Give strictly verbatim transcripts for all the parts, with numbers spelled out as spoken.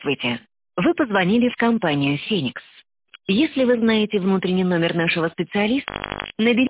Здравствуйте. Вы позвонили в компанию «Феникс». Если вы знаете внутренний номер нашего специалиста, наберите...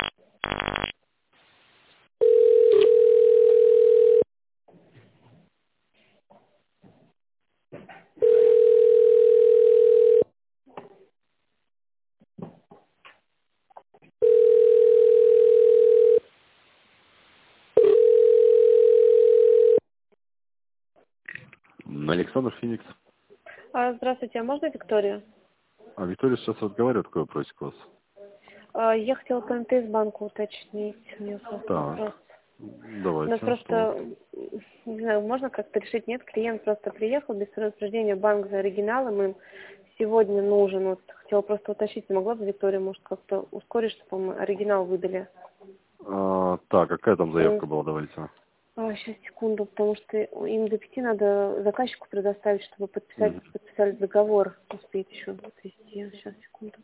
Александр Феникс. А, Здравствуйте, а можно Викторию? А Виктория сейчас разговаривает, такой вопросик у вас. А, Я хотела по эм тэ эс-банку уточнить. У меня просто вопрос. Так, У нас давайте. Что у вас? просто, не знаю, можно как-то решить? Нет, клиент просто приехал без предупреждения в банк за оригиналом, им сегодня нужен. Вот хотела просто уточнить, не могла бы Виктория, может, как-то ускорить, чтобы мы оригинал выдали? А, так, какая там Им- заявка была, давайте. а, сейчас, секунду, потому что им до пяти надо заказчику предоставить, чтобы подписать, Мгм. подписали договор, успеть еще отвести. Сейчас, секунду.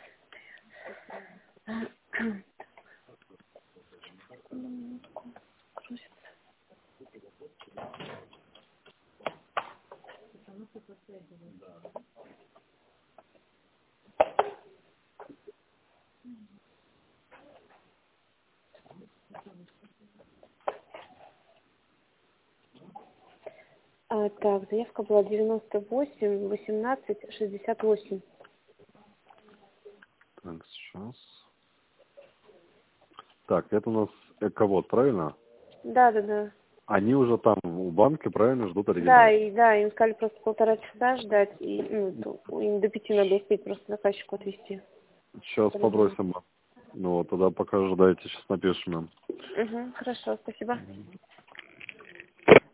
А, так, заявка была девяносто восемь восемнадцать шестьдесят восемь. Так, сейчас. Так, это у нас эковод, правильно? Да, да, да. Они уже там у банка, правильно, ждут Да, оригинал. и да, им сказали просто полтора часа ждать, и ну, то- им до пяти надо успеть просто заказчику отвезти. Сейчас Оригинал. попросим. Ну вот, тогда пока ожидаете, сейчас напишем им. Угу, хорошо, спасибо.